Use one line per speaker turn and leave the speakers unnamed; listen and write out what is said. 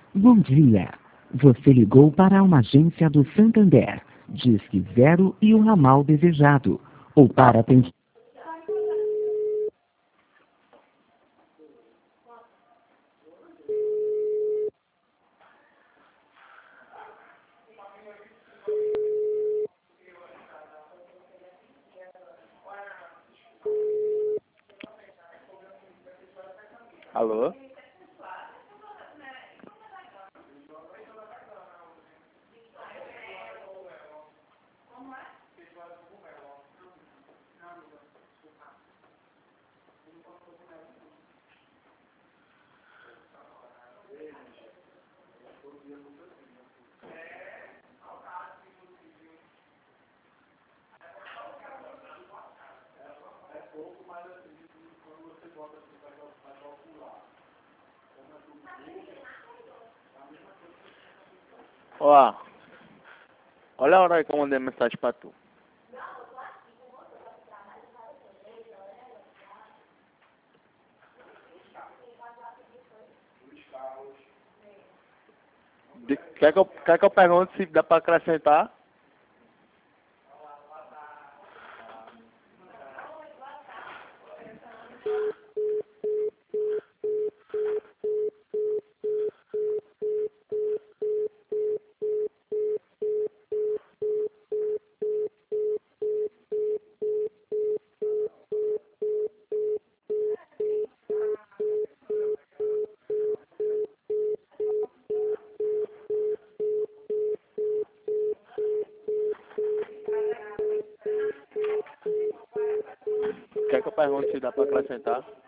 Bom dia. Você ligou para uma agência do Santander. Disque 0 e o ramal desejado. Ou para atender.
Alô? Ó, olha a hora aí que eu mandei mensagem pra tu. Quer que eu pergunte se dá pra acrescentar? Quer que eu pergunte se dá pra acrescentar?